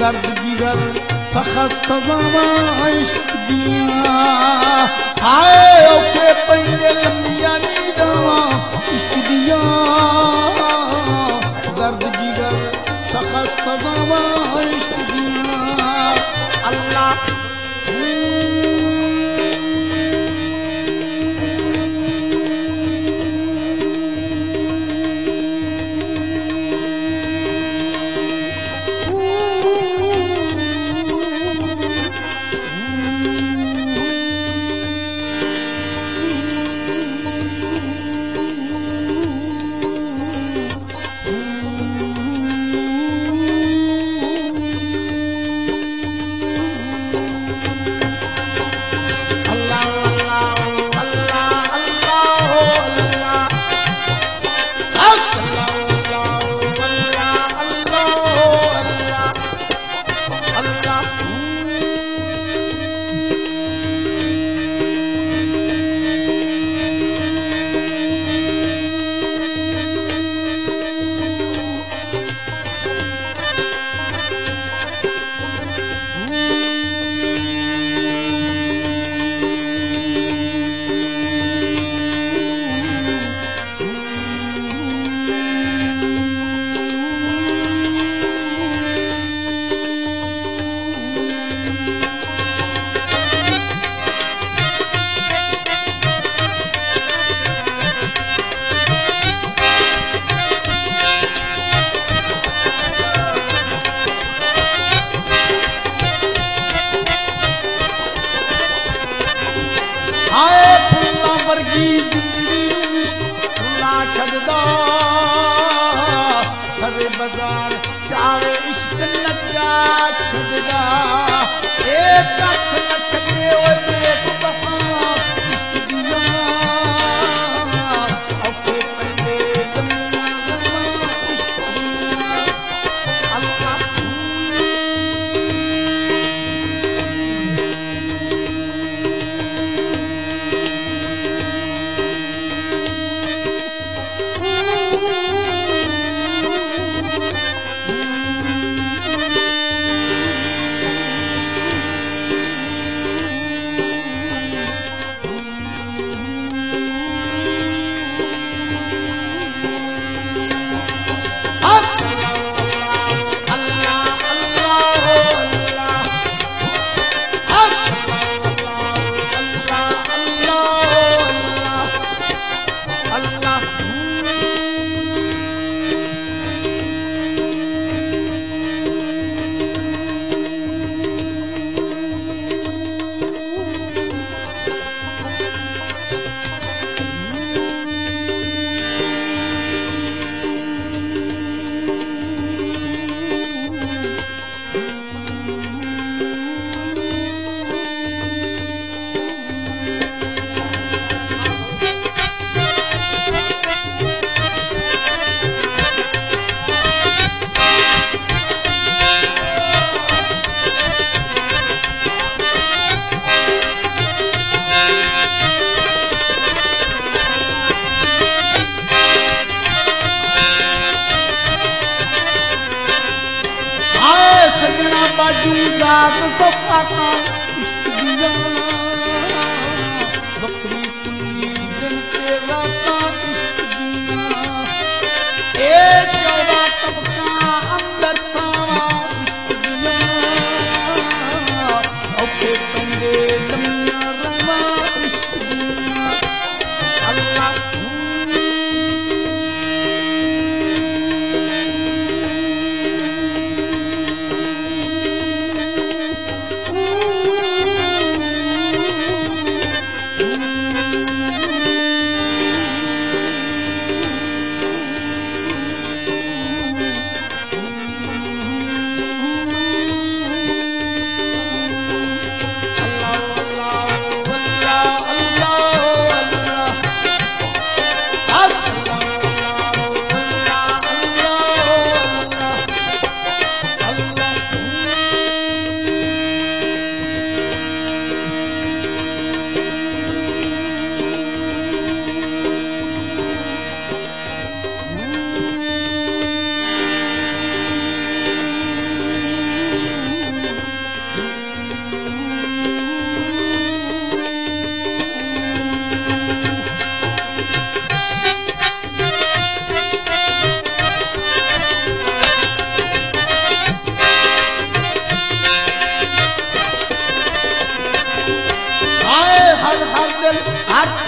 दर्द जिगर सखत सजावा इश्क दिया हाय ओके पंजे लंबिया नी दवा इश्क दिया दर्द जिगर सखत सजावा इश्क दिया अल्लाह वर्गी जिंदगी फुला छदा सवे बाजार चावे इश्क नचा छदा एक कख न छके ओ देख बफा इश्क दिया औके पंडे जमुना इश्क दिया अल्लाह बाजू जात सफाता इश्क दिया बकरी कुली दिन के राता इश्क दिया एक चौड़ा तबका अंदर सावा इश्क दिया औके पंडे लम्या रवा इश्क दिया अल्लाह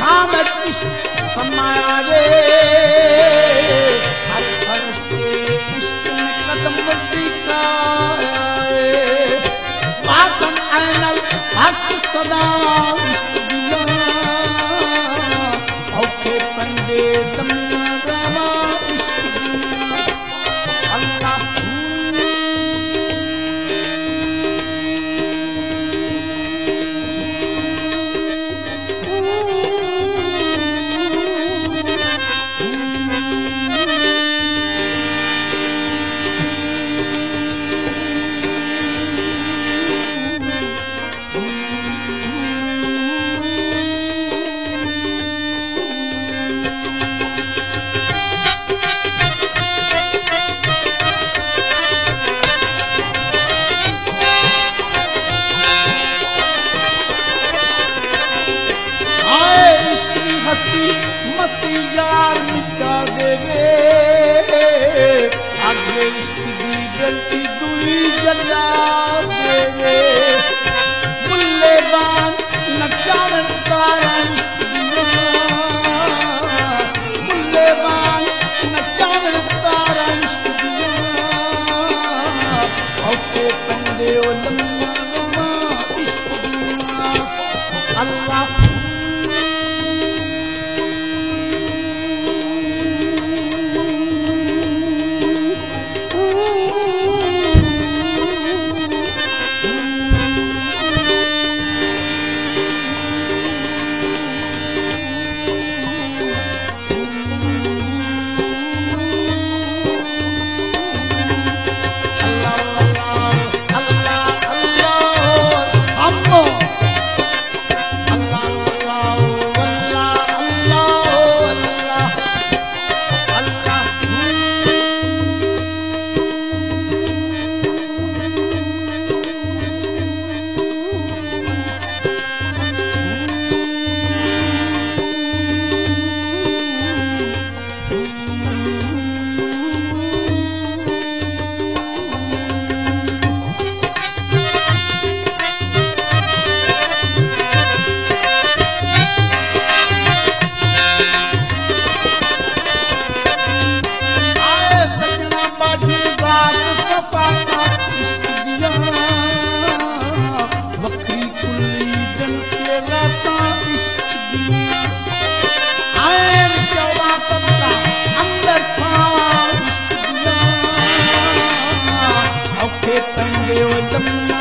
आमद इश्क समाया रे हर फरिश्ते इश्क में कदम टिकाए बातन ऐनल हक सदा इश्क दिया औखे पंडे तमरा इश्क दिया अल्लाह मती यार मिटा देवे आगे इश्क दी गलती दुई जला देवे मुल्ले बान नचावन तारा इश्क दिया मुल्ले बान नचावन तारा इश्क दिया औके पंडे ओ लम्मा इश्क दिया अल्लाह Pandey